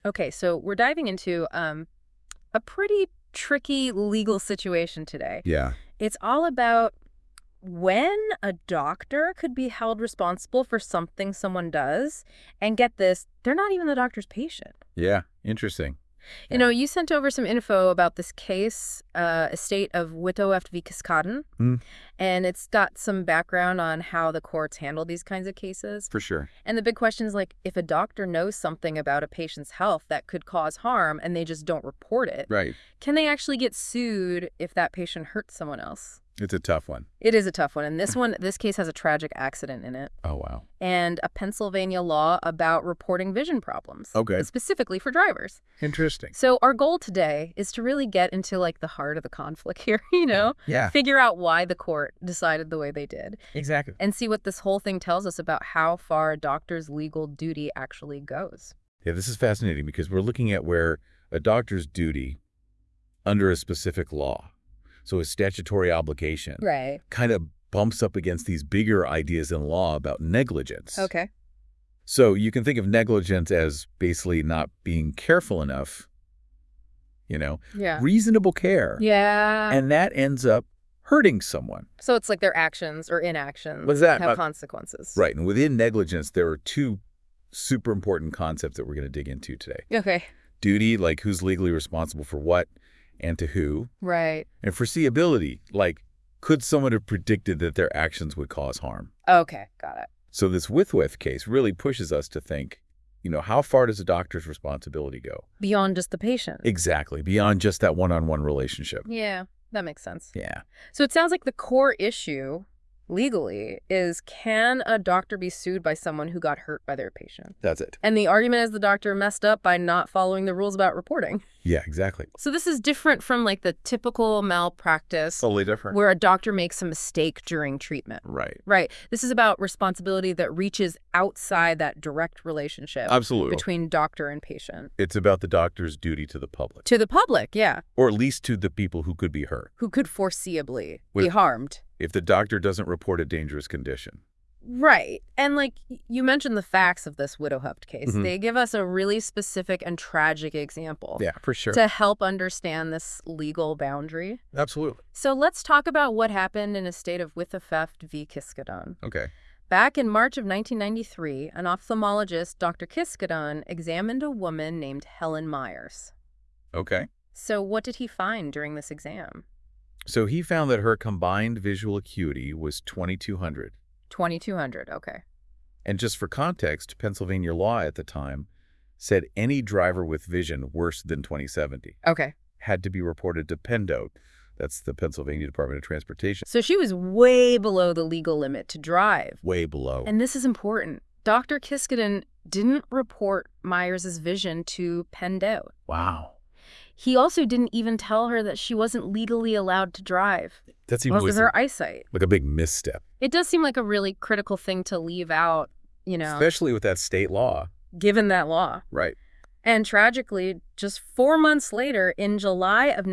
Okay, so we're diving into a pretty tricky legal situation today. Yeah. It's all about when a doctor could be held responsible for something someone does, and get this, they're not even the doctor's patient. Yeah. Interesting. You Yeah. know, you sent over some info about this case, Estate of Wittoeft v. Kaskaden, Hmm, and it's got some background on how the courts handle these kinds of cases. for sure. And the big question is, like, if a doctor knows something about a patient's health that could cause harm and they just don't report it, Right. can they actually get sued if that patient hurts someone else? It's a tough one. It is a tough one. And this case has a tragic accident in it Oh, wow. and a Pennsylvania law about reporting vision problems. Okay. Specifically for drivers. Interesting. So our goal today is to really get into like the heart of the conflict here, you know? Yeah. Figure out why the court decided the way they did Exactly. and see what this whole thing tells us about how far a doctor's legal duty actually goes. Yeah, this is fascinating because we're looking at where a doctor's duty under a specific law, so a statutory obligation, Right. kind of bumps up against these bigger ideas in law about negligence. Okay. So you can think of negligence as basically not being careful enough, Yeah. reasonable care. Yeah. And that ends up hurting someone. So it's like their actions or inactions What's that? have consequences. Right. And within negligence, there are two super important concepts that we're going to dig into today. Okay. Duty, like who's legally responsible for what and to who. Right. And foreseeability, like could someone have predicted that their actions would cause harm? Okay. Got it. So this Witthwif case really pushes us to think, how far does a doctor's responsibility go? Beyond just the patient. Exactly. Beyond just that one-on-one relationship. Yeah, that makes sense. Yeah. So it sounds like the core issue legally is, can a doctor be sued by someone who got hurt by their patient? That's it. And the argument is the doctor messed up by not following the rules about reporting. Yeah, exactly. So this is different from like the typical malpractice Totally different. where a doctor makes a mistake during treatment. Right. Right. This is about responsibility that reaches outside that direct relationship Absolutely. between doctor and patient. It's about the doctor's duty to the public, To the public, yeah, or at least to the people who could be hurt. who could foreseeably be With- harmed. If the doctor doesn't report a dangerous condition. Right. And like you mentioned the facts of this Wittoeft case. Mhm. They give us a really specific and tragic example Yeah, for sure. to help understand this legal boundary. Absolutely. So let's talk about what happened in Estate of Wittoeft v. Kiskadon. Okay. Back in March of 1993, an ophthalmologist, Dr. Kiskadon, examined a woman named Helen Myers. Okay. So what did he find during this exam? So he found that her combined visual acuity was 2200. 2200, okay. And just for context, Pennsylvania law at the time said any driver with vision worse than 20/70 Okay. had to be reported to PennDOT. That's the Pennsylvania Department of Transportation. So she was way below the legal limit to drive. Way below. And this is important. Dr. Kiskadon didn't report Myers' vision to PennDOT. Wow. He also didn't even tell her that she wasn't legally allowed to drive That seems because of her eyesight. like a big misstep, It does seem like a really critical thing to leave out, especially with that state law. given that law. Right. And tragically, just 4 months later, in July of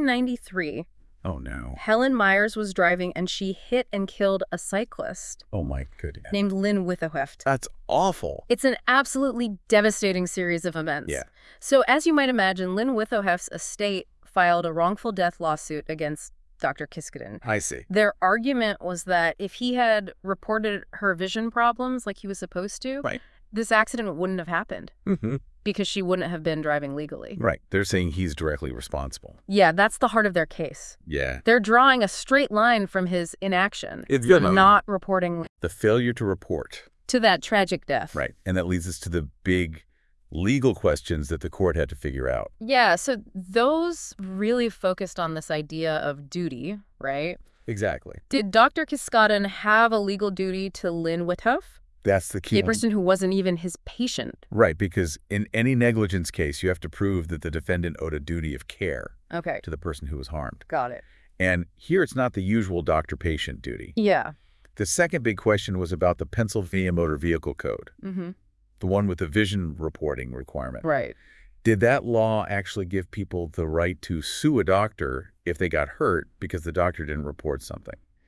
1993, Oh, no. Helen Myers was driving and she hit and killed a cyclist Oh, my goodness. named Lynn Wittoeft. That's awful. It's an absolutely devastating series of events. Yeah. So as you might imagine, Lynn Wittoeft's estate filed a wrongful death lawsuit against Dr. Kiskadon. I see. Their argument was that if he had reported her vision problems like he was supposed to, Right. this accident wouldn't have happened Mm-hmm. because she wouldn't have been driving legally. Right. They're saying he's directly responsible. Yeah, that's the heart of their case. Yeah. They're drawing a straight line from his inaction, It's good. not reporting The failure to report. to that tragic death. Right. And that leads us to the big legal questions that the court had to figure out. Yeah, so those really focused on this idea of duty, right? Exactly. Did Dr. Kiskadon have a legal duty to Lynn Wittoeft, That's the key. a person who wasn't even his patient? Right, because in any negligence case, you have to prove that the defendant owed a duty of care Okay, to the person who was harmed. got it. And here it's not the usual doctor-patient duty. Yeah. The second big question was about the Pennsylvania Motor Vehicle Code, Mm-hmm. the one with the vision reporting requirement. Right. Did that law actually give people the right to sue a doctor if they got hurt because the doctor didn't report something?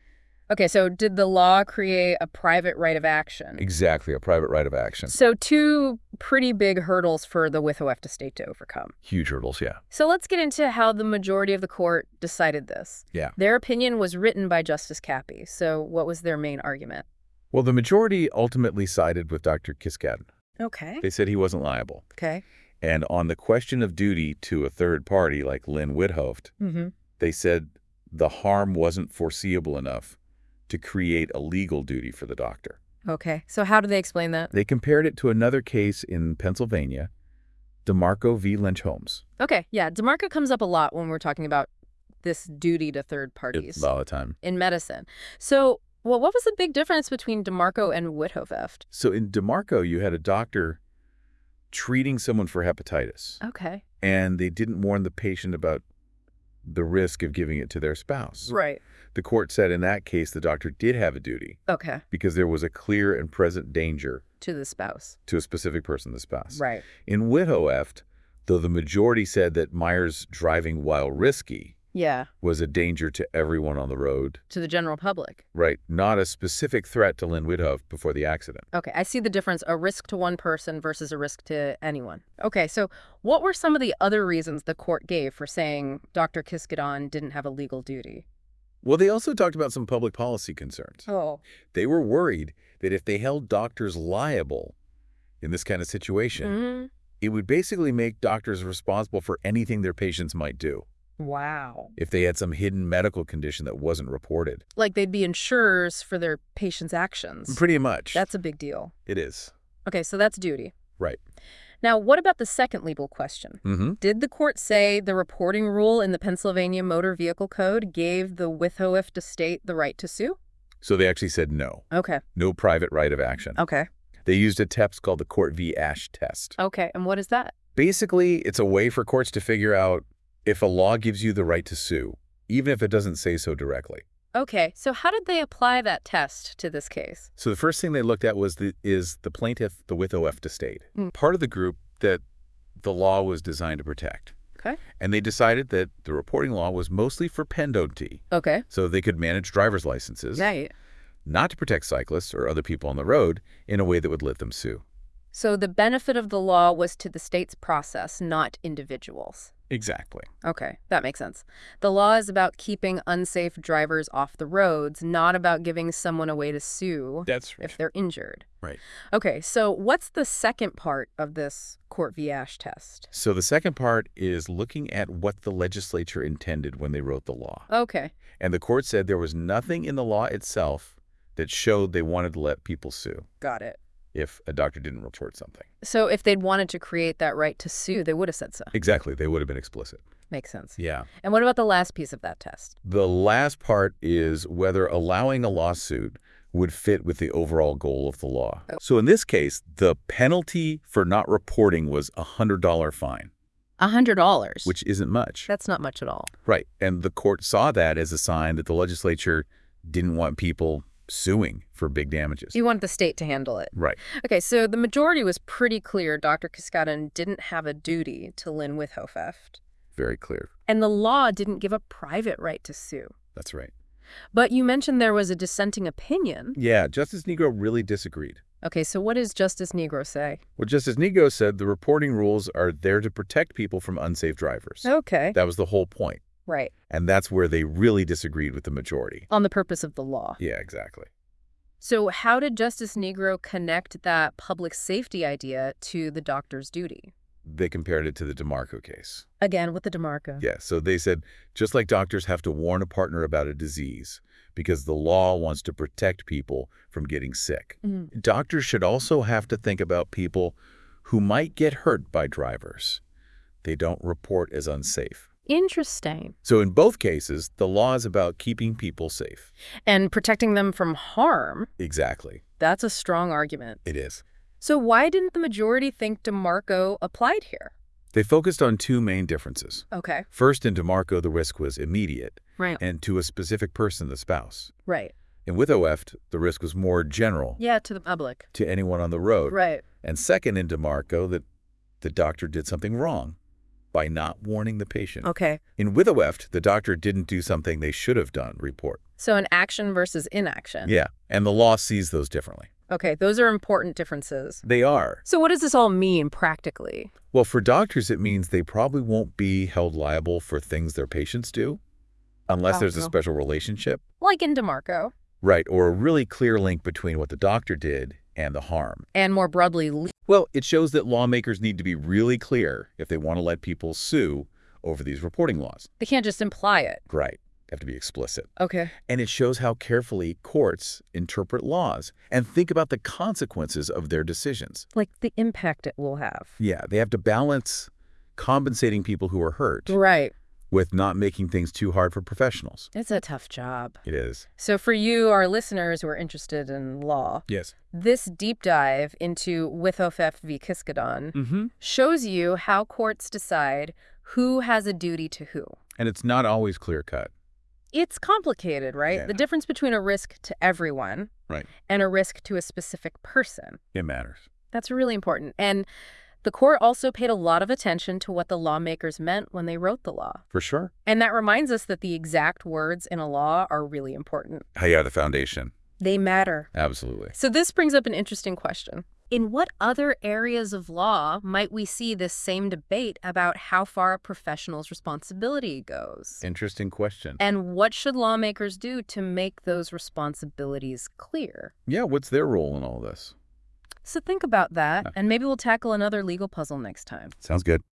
Okay, so did the law create a private right of action? Exactly, a private right of action. So two pretty big hurdles for the Withoeft estate to overcome. Huge hurdles, yeah. So let's get into how the majority of the court decided this. Yeah. Their opinion was written by Justice Cappy. So what was their main argument? Well, the majority ultimately sided with Dr. Kiskaden. Okay. They said he wasn't liable. Okay. And on the question of duty to a third party like Lynn Withoeft, they said the harm wasn't foreseeable enough to create a legal duty for the doctor. Okay. So how do they explain that? They compared it to another case in Pennsylvania, DeMarco v. Lynch Holmes. Okay. Yeah. DeMarco comes up a lot when we're talking about this duty to third parties All the time. in medicine. So, well, what was the big difference between DeMarco and Withoeft? So in DeMarco, you had a doctor treating someone for hepatitis, Okay. and they didn't warn the patient about the risk of giving it to their spouse. Right. The court said in that case the doctor did have a duty Okay. because there was a clear and present danger To the spouse. to a specific person, the spouse. Right. In Withoeft, though the majority said that Myers driving while risky Yeah. was a danger to everyone on the road, To the general public. right, not a specific threat to Lynn Withoeft before the accident. Okay, I see the difference, a risk to one person versus a risk to anyone. Okay, so what were some of the other reasons the court gave for saying Dr. Kiskaden didn't have a legal duty? Well, they also talked about some public policy concerns. Oh. They were worried that if they held doctors liable in this kind of situation, it would basically make doctors responsible for anything their patients might do Wow. if they had some hidden medical condition that wasn't reported. Like they'd be insurers for their patients' actions. Pretty much. That's a big deal. It is. Okay, so that's duty. Right. Now, what about the second legal question? Mm-hmm. Did the court say the reporting rule in the Pennsylvania Motor Vehicle Code gave the Withoeft estate the right to sue? So they actually said no. Okay. No private right of action. Okay. They used a test called the Court v. Ash test. Okay, and what is that? Basically, it's a way for courts to figure out if a law gives you the right to sue, even if it doesn't say so directly. Okay, so how did they apply that test to this case? So the first thing they looked at was the plaintiff, the Withoeft estate, Mm. part of the group that the law was designed to protect. Okay. And they decided that the reporting law was mostly for pendonty, Okay. so they could manage driver's licenses, Right. not to protect cyclists or other people on the road in a way that would let them sue. So the benefit of the law was to the state's process, not individuals. Exactly. Okay, that makes sense. The law is about keeping unsafe drivers off the roads, not about giving someone a way to sue That's if they're injured. Right. Okay, so what's the second part of this Court v. Ash test? So the second part is looking at what the legislature intended when they wrote the law. Okay. And the court said there was nothing in the law itself that showed they wanted to let people sue Got it. if a doctor didn't report something. So if they'd wanted to create that right to sue, they would have said so. Exactly. They would have been explicit. Makes sense. Yeah. And what about the last piece of that test? The last part is whether allowing a lawsuit would fit with the overall goal of the law. Oh. So in this case, the penalty for not reporting was a $100 fine, $100. which isn't much. That's not much at all. Right. And the court saw that as a sign that the legislature didn't want people suing for big damages. You want the state to handle it. Right. Okay, so the majority was pretty clear Dr. Kiskaden didn't have a duty to Lynn Withoeft. Very clear. And the law didn't give a private right to sue. That's right. But you mentioned there was a dissenting opinion. Yeah, Justice Negro really disagreed. Okay, so what does Justice Negro say? Well, Justice Negro said the reporting rules are there to protect people from unsafe drivers. Okay. That was the whole point. Right. And that's where they really disagreed with the majority. On the purpose of the law. Yeah, exactly. So how did Justice Negro connect that public safety idea to the doctor's duty? They compared it to the DeMarco case. Again, with the DeMarco. Yeah, so they said, just like doctors have to warn a partner about a disease because the law wants to protect people from getting sick, doctors should also have to think about people who might get hurt by drivers they don't report as unsafe. Interesting. So in both cases, the law is about keeping people safe. And protecting them from harm. Exactly. That's a strong argument. It is. So why didn't the majority think DeMarco applied here? They focused on two main differences. Okay. First, in DeMarco, the risk was immediate Right. and to a specific person, the spouse. Right. In Withoeft, the risk was more general Yeah, to the public. to anyone on the road. Right. And second, in DeMarco, that the doctor did something wrong by not warning the patient. Okay. In Withoeft, the doctor didn't do something they should have done, report. So an action versus inaction. Yeah, and the law sees those differently. Okay, those are important differences. They are. So what does this all mean practically? Well, for doctors, it means they probably won't be held liable for things their patients do, unless there's a no. special relationship. Like in DeMarco. Right, or a really clear link between what the doctor did and the harm. And more broadly, Well, it shows that lawmakers need to be really clear if they want to let people sue over these reporting laws. they can't just imply it. Right. They have to be explicit. Okay. And it shows how carefully courts interpret laws and think about the consequences of their decisions. Like the impact it will have. Yeah, they have to balance compensating people who are hurt Right. with not making things too hard for professionals. It's a tough job. It is. So for you, our listeners who are interested in law, Yes. this deep dive into Withoff v. Kiskadon Mm-hmm. shows you how courts decide who has a duty to who. And it's not always clear-cut. It's complicated, right? Yeah. The difference between a risk to everyone Right. and a risk to a specific person. It matters. That's really important. And the court also paid a lot of attention to what the lawmakers meant when they wrote the law. For sure. And that reminds us that the exact words in a law are really important. Yeah, the foundation. They matter. Absolutely. So this brings up an interesting question. In what other areas of law might we see this same debate about how far a professional's responsibility goes? Interesting question. And what should lawmakers do to make those responsibilities clear? Yeah, what's their role in all this? So think about that, Yeah. and maybe we'll tackle another legal puzzle next time. Sounds good.